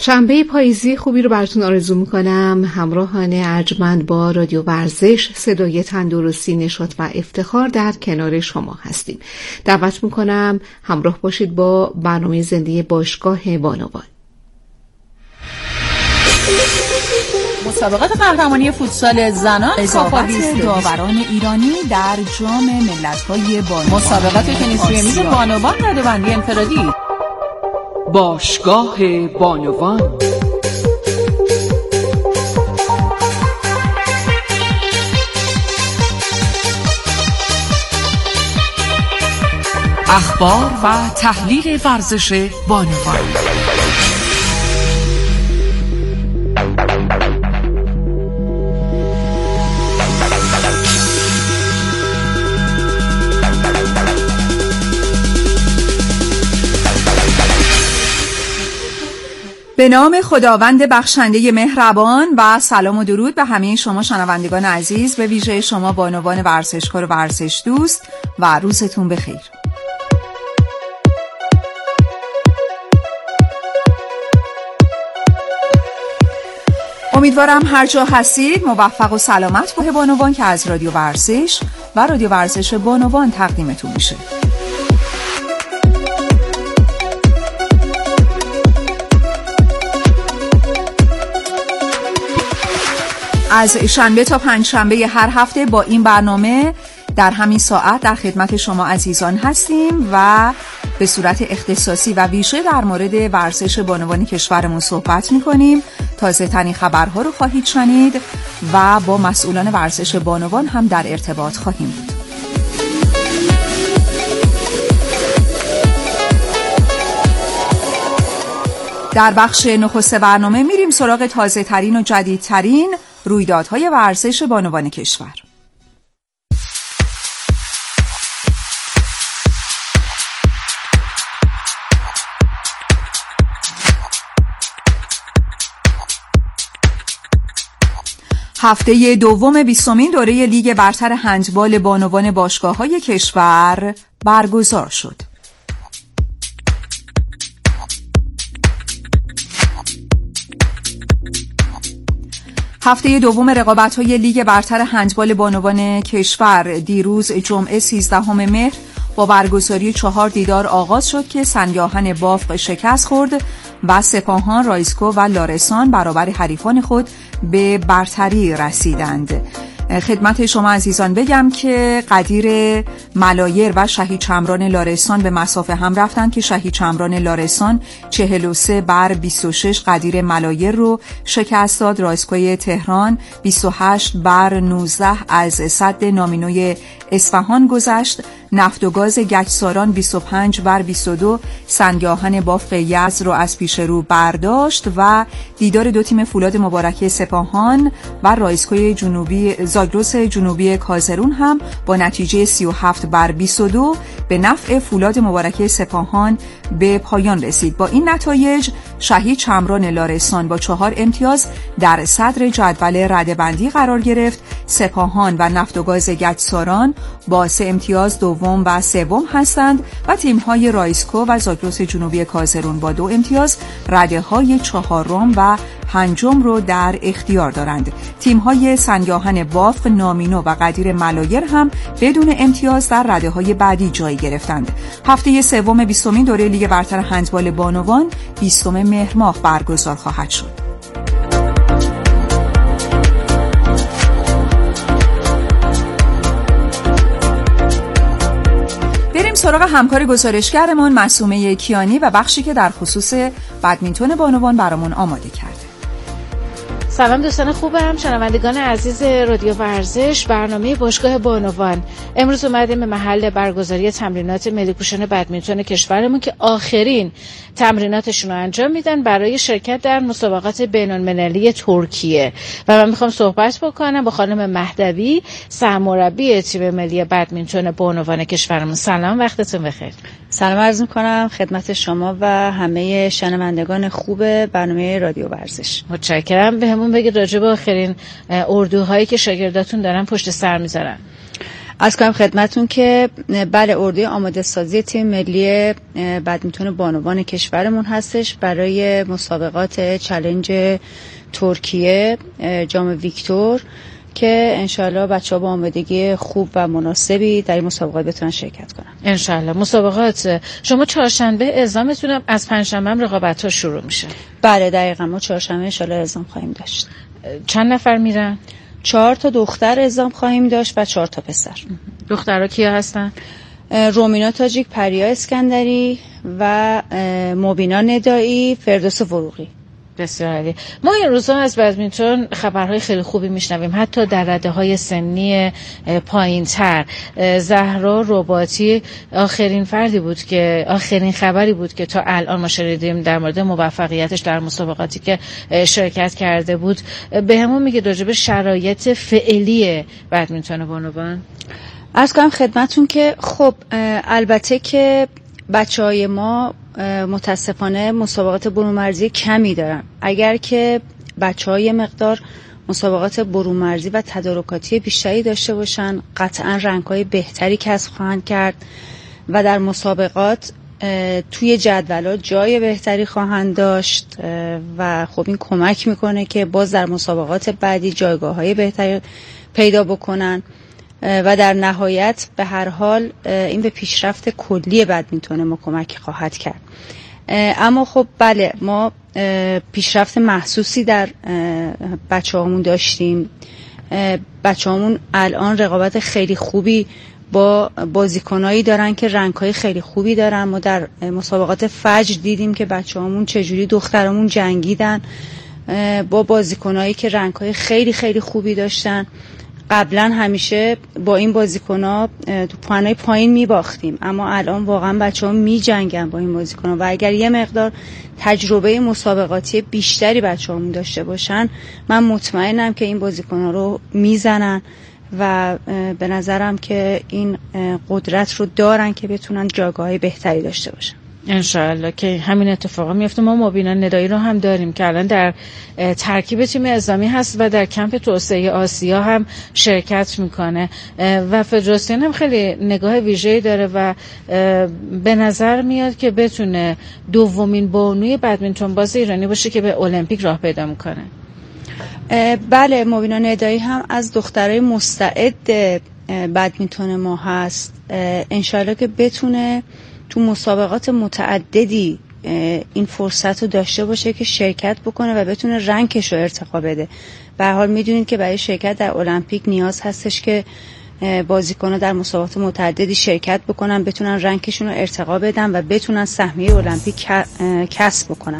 شنبه پاییزی خوبی رو براتون آرزو میکنم. همراهان ارجمند با رادیو ورزش، صدای تندرستی، نشاط و افتخار در کنار شما هستیم. دعوت میکنم همراه باشید با برنامه زنده باشگاه بانوان. مسابقات قهرمانی فوتسال زنان، اضافات داوران ایرانی در جام ملت‌های بانوان، مسابقات تنیس روی میز بانوان، رده‌بندی انفرادی. باشگاه بانوان. اخبار و تحلیل ورزش بانوان. به نام خداوند بخشنده مهربان و سلام و درود به همه شما شنوندگان عزیز، به ویژه شما بانوان ورزشکار و ورزش دوست، و روزتون بخیر. امیدوارم هر جا هستید موفق و سلامت باشید. بانوان که از رادیو ورزش و رادیو ورزش بانوان تقدیمتون میشه. از شنبه تا پنجشنبه هر هفته با این برنامه در همین ساعت در خدمت شما عزیزان هستیم و به صورت اختصاصی و ویژه در مورد ورزش بانوان کشورمون صحبت می‌کنیم. تازه ترین خبرها رو خواهید شنید و با مسئولان ورزش بانوان هم در ارتباط خواهیم بود. در بخش نخست برنامه میریم سراغ تازه ترین و جدیدترین رویدادهای ورزش بانوان کشور. هفته دوم 20مین دوره لیگ برتر هندبال بانوان باشگاه‌های کشور برگزار شد. هفته دوم رقابت‌های لیگ برتر هندبال بانوان کشور دیروز جمعه 13 مهر با برگزاری 4 دیدار آغاز شد که سنگاهن بافق شکست خورد و سپاهان، رایسکو و لارسان برابر حریفان خود به برتری رسیدند. خدمت شما عزیزان بگم که قدیر ملایر و شهید چمران لارسان به مصاف هم رفتند که شهید چمران لارسان 43-26 قدیر ملایر رو شکست داد. رایسکوی تهران 28-19 از سد نامینوی اصفهان گذشت. نفت و گاز گچساران 25-22 سنگاهن بافق یزد رو از پیش رو برداشت و دیدار دو تیم فولاد مبارکه سپاهان و رایسکوی جنوبی زاگرس جنوبی کازرون هم با نتیجه 37-22 به نفع فولاد مبارکه سپاهان به پایان رسید. با این نتایج شهید چمران لارسان با 4 امتیاز در صدر جدول رده‌بندی قرار گرفت. سپاهان و نفت و گاز گچساران با 3 امتیاز دوم و سوم هستند و تیم‌های رایسکو و زاگرس جنوبی کازرون با 2 امتیاز رده‌های 4م و 5م رو در اختیار دارند. تیم‌های سنگاهن بافق، نامینو و قدیر ملایر هم بدون امتیاز در رده‌های بعدی جای گرفتند. هفته سوم 20مین دوره لیگ برتر هندبال بانوان 20 مهر ماه برگزار خواهد شد. سراغ همکار گزارشگرمون معصومه کیانی و بخشی که در خصوص بدمینتون بانوان برامون آماده کرده. سلام دوستان خوبم، شنوندگان عزیز رادیو ورزش، برنامه باشگاه بانوان. امروز اومدیم به محل برگزاری تمرینات ملی پوشان بدمینتون کشورمون که آخرین تمریناتشون رو انجام میدن برای شرکت در مسابقات بین‌المللی ترکیه و من میخوام صحبت بکنم با خانم مهدوی، سرمربی تیم ملی بدمینتون بانوان کشورمون. سلام، وقتتون بخیر. سلام عرض میکنم خدمت شما و همه شنوندگان خوب برنامه رادیو ورزش. متشکرم. بهمون بگید راجع به آخرین اردوهایی که شاگرداتون دارن پشت سر میذارن. عرض کنم خدمتون که بله، اردوی آماده سازی تیم ملی بدمینتون بانوان کشورمون هستش برای مسابقات چالش ترکیه جام ویکتور که انشالله بچه‌ها با آمادگی خوب و مناسبی در این مسابقات بتونن شرکت کنن. انشالله. مسابقات شما چهارشنبه اعزامتون، از پنجشنبه هم رقابت‌ها شروع میشه؟ بله دقیقاً، ما چهارشنبه انشالله اعزام خواهیم داشت. چند نفر میرن؟ 4 تا دختر اعزام خواهیم داشت و 4 تا پسر. دخترها کیا هستن؟ رومینا تاجیک، پریا اسکندری و مبینا ندایی، فردوس فروغی. بسیار عالی. ما این روزها از بدمینتون خبرهای خیلی خوبی میشنویم، حتی در رده‌های سنی پایین‌تر. زهرا رباطی آخرین خبری بود که تا الان ما شنیدیم در مورد موفقیتش در مسابقاتی که شرکت کرده بود. بهمون میگه راجع به شرایط فعلی بدمینتون بانوان. عرض کنم خدمتون که خب البته که بچه‌های ما متاسفانه مسابقات برون‌مرزی کمی دارن. اگر که بچه‌ها یه مقدار مسابقات برون‌مرزی و تدارکاتی بیشتری داشته باشن، قطعاً رنگ‌های بهتری کسب خواهند کرد و در مسابقات توی جدولات جای بهتری خواهند داشت و خب این کمک میکنه که باز در مسابقات بعدی جایگاه‌های بهتری پیدا بکنن و در نهایت به هر حال این به پیشرفت کلی بدمینتون ما کمک خواهد کرد. اما خب بله، ما پیشرفت محسوسی در بچه‌هامون داشتیم. بچه‌هامون الان رقابت خیلی خوبی با بازیکنایی دارن که رنگ‌های خیلی خوبی دارن. ما در مسابقات فجر دیدیم که بچه‌هامون چجوری دخترامون جنگیدن با بازیکنایی که رنگ‌های خیلی خیلی خوبی داشتن. قبلا همیشه با این بازیکن‌ها تو پوانای پایین می‌باختیم، اما الان واقعا بچه‌ها می‌جنگن با این بازیکن‌ها و اگر یه مقدار تجربه مسابقاتی بیشتری بچه‌ها داشته باشن، من مطمئنم که این بازیکن‌ها رو میزنن و به نظرم که این قدرت رو دارن که بتونن جایگاه‌های بهتری داشته باشن. انشاءالله که همین اتفاقا میفته. ما مبینا ندایی رو هم داریم که الان در ترکیب تیم اعزامی هست و در کمپ توسعه آسیا هم شرکت میکنه و فدراسیون هم خیلی نگاه ویژه‌ای داره و به نظر میاد که بتونه دومین بانوی بدمینتون باز ایرانی باشه که به المپیک راه پیدا میکنه. بله، مبینا ندایی هم از دخترای مستعد بدمینتون ما هست. انشاءالله که بتونه تو مسابقات متعددی این فرصت رو داشته باشه که شرکت بکنه و بتونه رنکش رو ارتقا بده. به هر حال میدونید که برای شرکت در المپیک نیاز هستش که بازیکن‌ها در مسابقات متعددی شرکت بکنن، بتونن رنکشون رو ارتقا بدن و بتونن سهمیه المپیک کسب بکنن.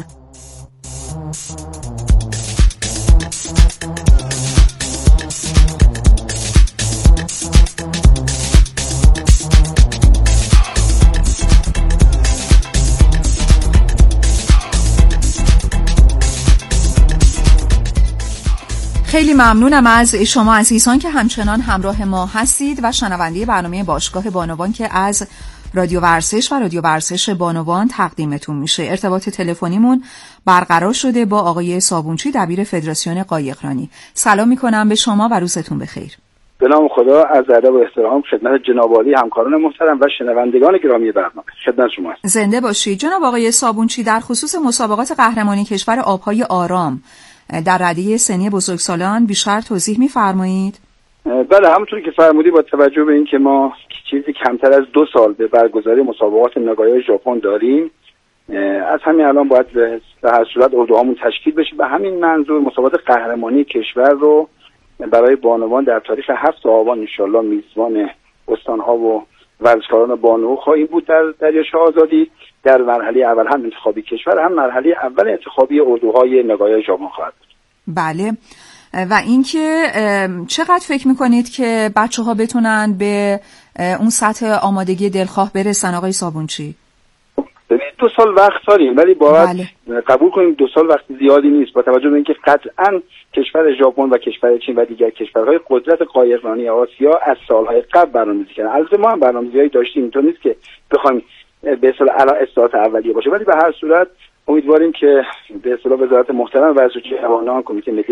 خیلی ممنونم از شما عزیزان که همچنان همراه ما هستید و شنونده برنامه باشگاه بانوان که از رادیو ورزش و رادیو ورزش بانوان تقدیمتون میشه. ارتباط تلفنیمون برقرار شده با آقای صابونچی، دبیر فدراسیون قایقرانی. سلام میکنم به شما و روزتون بخیر. به نام خدا، از ادب و احترام خدمت جناب عالی همکاران محترم و شنوندگان گرامی برنامه. خدمت شما هستم. زنده باشید. جناب آقای صابونچی، در خصوص مسابقات قهرمانی کشور آبهای آرام در رده سنی بزرگسالان بیشتر توضیح می‌فرمایید؟ بله، همونطور که فرمودی، با توجه به اینکه ما چیزی کمتر از 2 سال به برگزاری مسابقات ناگایای ژاپن داریم، از همین الان باید به هر صورت اردوهامون تشکیل بشه. به همین منظور مسابقات قهرمانی کشور رو برای بانوان در تاریخ 7 آبان انشالله میزبان استان‌ها و ورزشکاران بانو خواهیم بود در دریاچه آزادی. در مرحله اول هم انتخابی کشور، هم مرحله اول انتخابی اردوهای ناگایای ژاپن خواهد بود. بله. و اینکه چقدر فکر میکنید که بچه‌ها بتونن به اون سطح آمادگی دلخواه برسن آقای صابونچی؟ ببینید 2 سال وقت داریم، ولی باید قبول کنیم 2 سال وقت زیادی نیست، با توجه به اینکه قطعاً کشور ژاپن و کشور چین و دیگر کشورهای قدرت قایقرانی آسیا از سالهای قبل برنامه‌ریزی کردن. البته ما هم برنامه‌ریزی داشتیم، اینطور نیست که بخوایم به اصطلاح الان استارت اولیه باشه، ولی به هر صورت امیدواریم که به اصطلاح وزارت محترم ورزش جوانان، کمیته ملی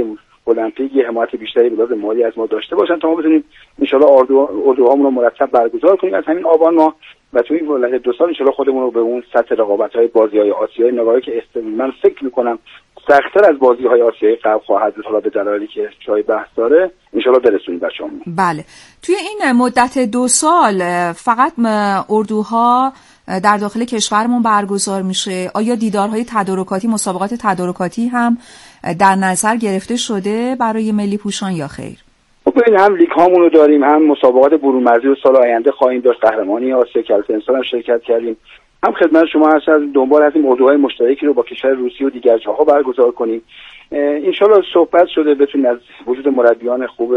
المپیک یه حمایت بیشتری به لحاظ مالی از ما داشته باشن تا ما بتونیم ان شاء الله اردوهامون رو مرتب برگزار کنیم از همین آبان ماه و تو این مدت 2 سال ان شاء الله خودمون رو به اون سطح رقابت‌های بازی‌های آسیایی نگاهی که من فکر می‌کنم سخت‌تر از بازی‌های آسیایی قبل خواهد بود، حالا به دلایلی که جای بحث داره ان شاء الله برسونیم بچه‌مون. بله. توی این مدت 2 سال فقط اردوها در داخل کشورمون برگزار میشه؟ آیا دیدارهای تدارکاتی، مسابقات تدارکاتی هم در نظر گرفته شده برای ملی پوشان یا خیر؟ ببین هم لیگ هامون رو داریم، هم مسابقات برون مرزی رو سال آینده خواهیم داشت. قهرمانی آسیا کلت انسان هم شرکت کردیم. هم خدمت شما هست از دنبال هستیم اردوهای مشترکی رو با کشور روسیه و دیگر جاها برگزار کنیم. ان شاءالله صحبت شده بتونیم از وجود مربیان خوب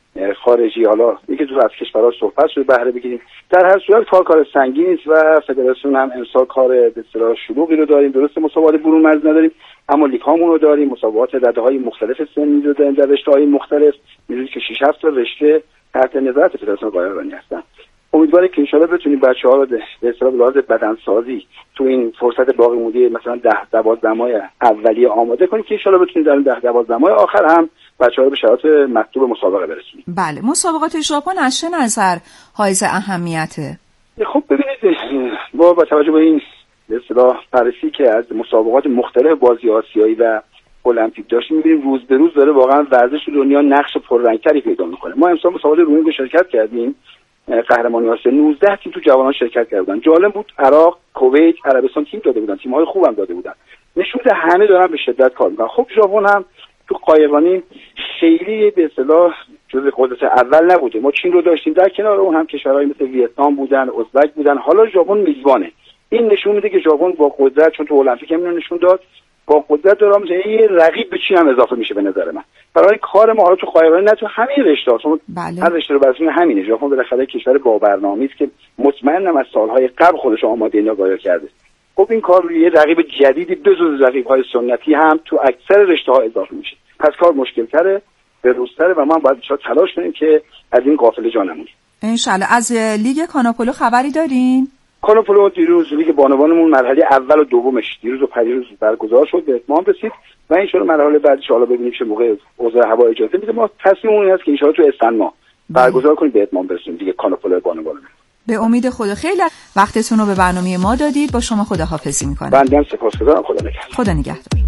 خارجی، حالا یکی دو از کشورها صحبت شده، بهره بگیریم. در هر صورت کار سنگینی است و فدراسیون هم امسال کار به اصطلاح شلوغی رو داریم. درسته مسابقات برون مرزی نداریم اما لیگ هامون رو داریم، مسابقات رده‌های مختلف سنی رو داریم در رشته‌های مختلف. می‌دونید که 6-7 تا رشته تحت نظارت فدراسیون قایقرانی هستن. امیدوارم که ان شاءالله بتونیم بچه‌ها رو به اصطلاح به لحاظ بدنسازی تو این فرصت باقی مونده مثلا 10-12 ماه اولیه آماده کنیم که ان شاءالله بتونیم در این 10-12 ماه آخر هم بچه‌ها رو به شرایط مطلوب مسابقه برسونیم. بله، مسابقات ژاپن از چه نظر حائز اهمیته؟ خب ببینید با توجه به این به اصطلاح بررسی که از مسابقات مختلف بازی آسیایی و المپیک داشتیم می‌بینیم روز به روز داره واقعا ورزش دنیا نقش پررنگتری پیدا می‌کنه. ما امسال مسابقات رومینگ شرکت کردیم، قهرمانی آسیا 19 تیم تو جوانان شرکت کردن. جالب بود، عراق، کویت، عربستان تیم داده بودن، تیم‌های خوبم داده بودن. نشون میده همه دارن به شدت کار می‌کنن. خب ژاپن هم تو قایقرانی خیلی به اصطلاح جزو قدرت اول نبوده. ما چین رو داشتیم، در کنار اون هم کشورهای مثل ویتنام بودن، ازبک بودن. حالا ژاپن میزبانه. این نشون میده که ژاپن با قدرت، چون تو المپیک هم نشون داد، با قدرت داره مثلا یه رقیب به چین هم اضافه میشه به نظر من. برای کار ما حالا تو قایقرانی نه تو همین رشته‌ها، چون هر رشته رو برسونه همینه. ژاپن بالاخره کشور با برنامه‌ای است که مطمئنم از سالهای قبل خودش آماده نگاه کرده. خب این کار روی یه رقیب جدیدی بجز رقیب‌های سنتی هم تو اکثر رشته‌ها اضافه میشه. پس کار مشکل‌تره، بروزتره و ما باید بیشتر تلاش کنیم که از این قافله جا نمونیم. ان شاءالله. از لیگ کاناپولو خبری دارین؟ کاناپولو دیروز لیگ بانوانمون مرحله اول و دومش دیروز و پریروز برگزار شد، به اتمام رسید و ان شاءالله مرحله بعدی ان شاءالله ببینیم چه موقع اوضاع هوا اجازه میده. ما تصمیممون این است که ان شاءالله تو اسفند ماه برگزار کنیم، به اتمام برسونیم دیگه کاناپولو بانوان. به امید خدا. خیلی وقتتون رو به برنامه ما دادید. با شما خداحافظی می‌کنم. بنده هم سپاسگزارم. خدا نگهدار. خدا نگهدار.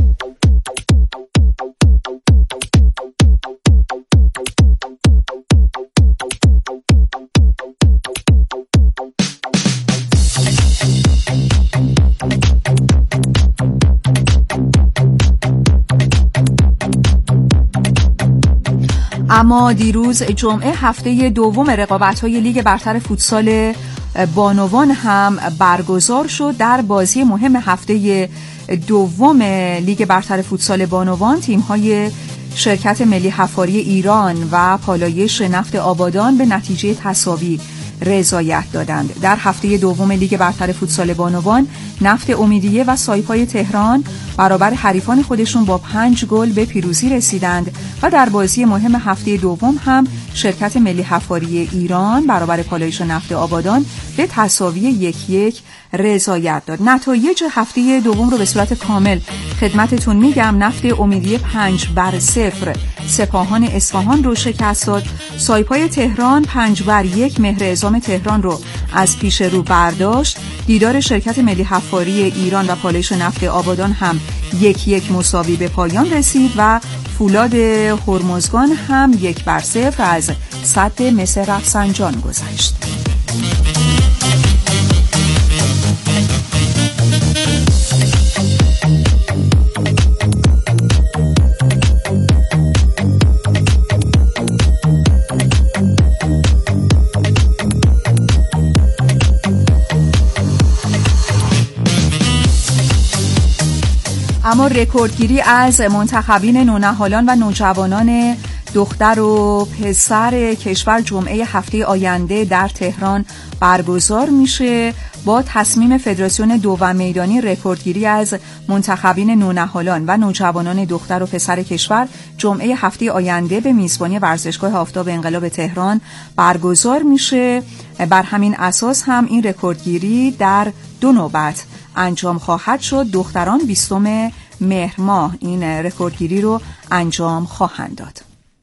اما دیروز جمعه هفته دوم رقابت‌های لیگ برتر فوتسال بانوان هم برگزار شد. در بازی مهم هفته دوم لیگ برتر فوتسال بانوان تیم‌های شرکت ملی حفاری ایران و پالایش نفت آبادان به نتیجه تساوی رضایت دادند. در هفته دوم لیگ برتر فوتسال بانوان نفت امیدیه و سایپای تهران برابر حریفان خودشون با 5 گل به پیروزی رسیدند و در بازی مهم هفته دوم هم شرکت ملی حفاری ایران برابر پالایش نفت آبادان به تساوی 1-1 رضایت داد. نتایج هفته دوم رو به صورت کامل خدمتتون میگم. نفت امیدیه 5-0 سپاهان اصفهان رو شکست داد. سایپای تهران 5-1 مهر اعظام تهران رو از پیش رو برداشت. دیدار شرکت ملی حفاری ایران و پالایش نفت آبادان هم 1-1 مساوی به پایان رسید و فولاد هرمزگان هم 1-0 از سد مس رفسنجان گذشت. اما رکوردگیری از منتخبین نونهالان و نوجوانان دختر و پسر کشور جمعه هفته آینده در تهران برگزار میشه. با تصمیم فدراسیون دوم میدانی رکوردگیری از منتخبین نونهالان و نوجوانان دختر و پسر کشور جمعه هفته آینده به میزبانی ورزشگاه آفتاب انقلاب تهران برگزار میشه. بر همین اساس هم این رکوردگیری در 2 نوبت انجام خواهد شد. دختران 20 مهر ماه این رکوردگیری رو انجام خواهند داد.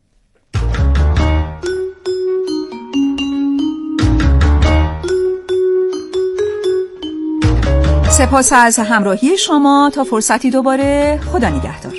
سپاس از همراهی شما. تا فرصتی دوباره، خدا نگهدار.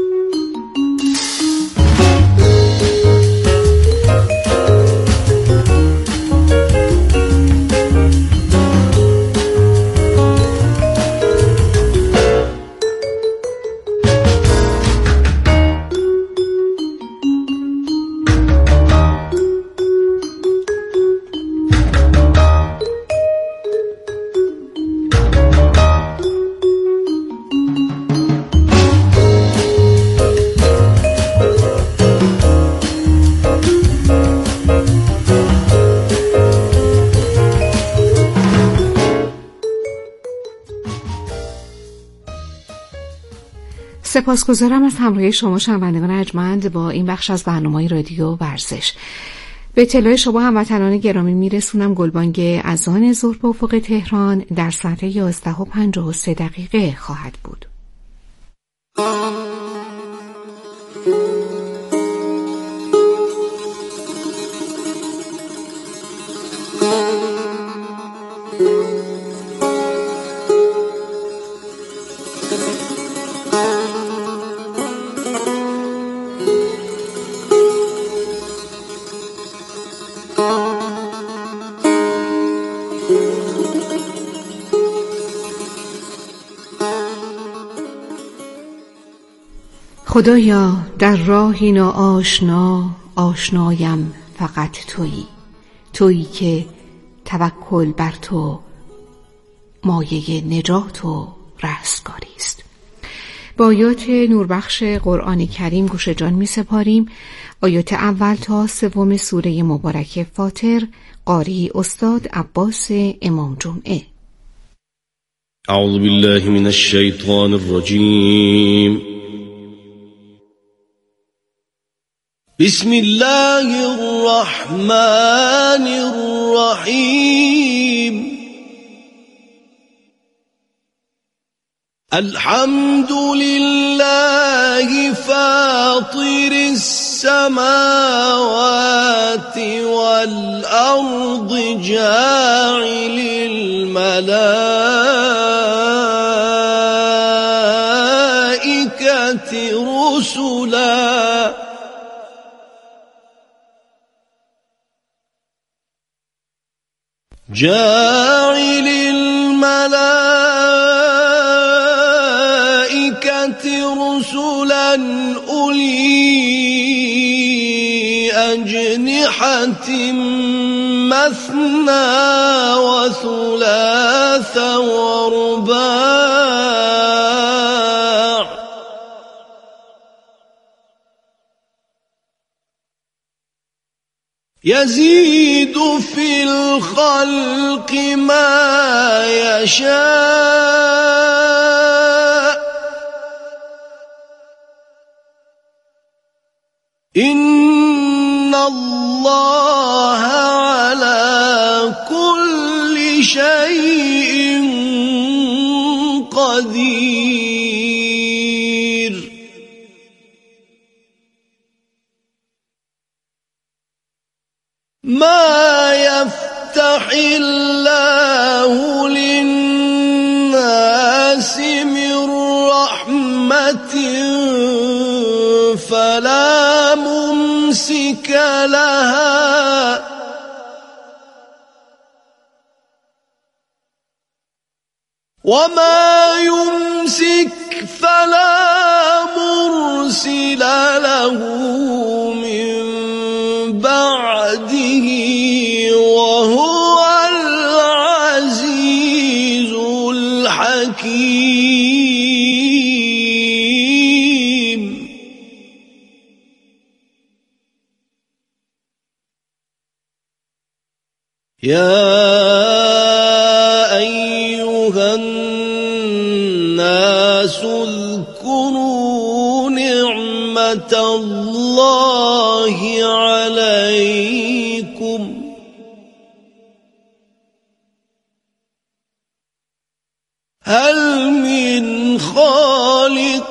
سپاسگزارم از همراهی شما شنوندگان ارجمند با این بخش از برنامه رادیو ورزش. به اطلاع شما هموطنان گرامی میرسونم گلبانگ اذان ظهر به افق تهران در ساعت 11:53 خواهد بود. خدایا در راهی ناآشنا آشنایم فقط تویی که توکل بر تو مایه نجات و رستگاری است. با آیات نوربخش قرآن کریم گوش جان می سپاریم. آیات اول تا سوم سوره مبارک فاطر، قاری استاد عباس امام جمعه. اعوذ بالله من الشیطان الرجیم. بسم الله الرحمن الرحیم. الحمد لله فاطر السماوات والأرض جاعل الملائكة رسلا جاعل الملائكة رسلا أولي أجنحة مثنى وثلاث ورباع يزيد في الخلق ما يشاء إن الله على كل شيء قدير. ما يفتح الله للناس من رحمة فلا ممسك لها وما يمسك فلا مرسل له من بعده وهو العزيز الحكيم. يا أيها الناس اذكروا نعمة الله عليكم هل من خالق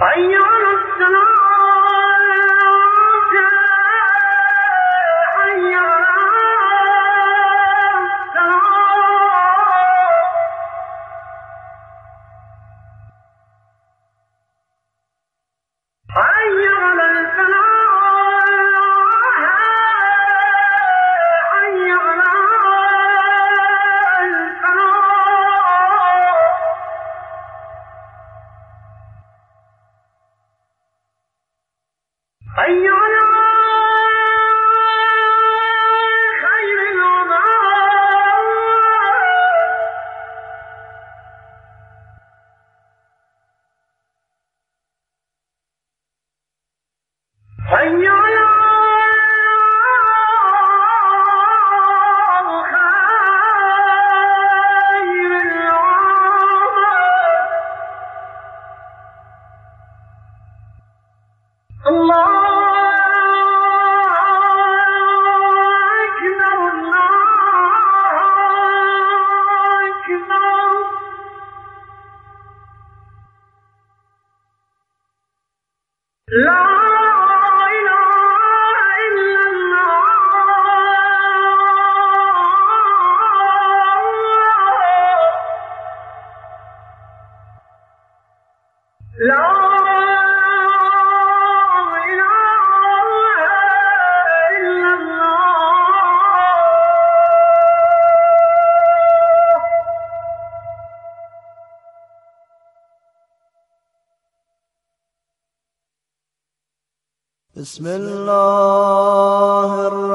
بسم الله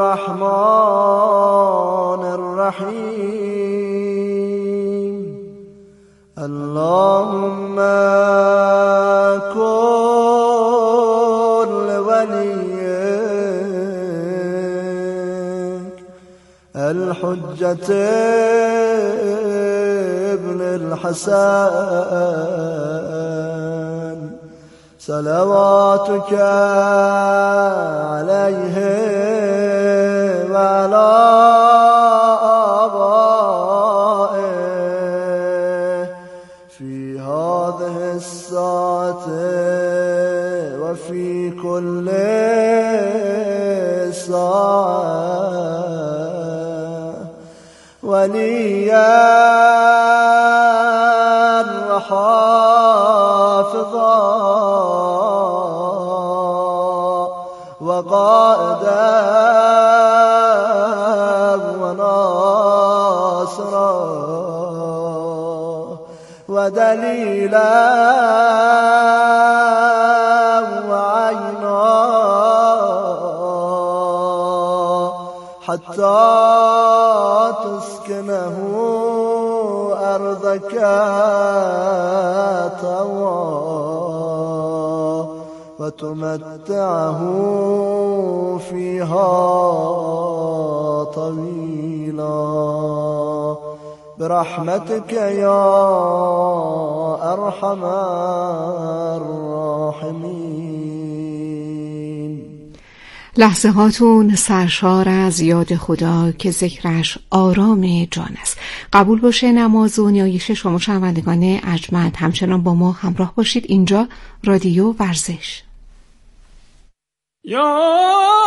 الرحمن الرحیم اللهم كن لوليك الحجة ابن الحسن صلواتك عليه وعلى آبائه في هذه الساعة وفي كل ساعة وليا وحافظا وقائدا وناصرا ودليلا وعينا حتى تسكنه أرضك طوعا وتمتعه فيها طويلا برحمتك يا أرحم الراحمين. لحظه هاتون سرشار از یاد خدا که ذکرش آرام جان است. قبول باشه نماز و نیایش شما شنوندگان ارجمند. همچنان با ما همراه باشید. اینجا رادیو ورزش. یا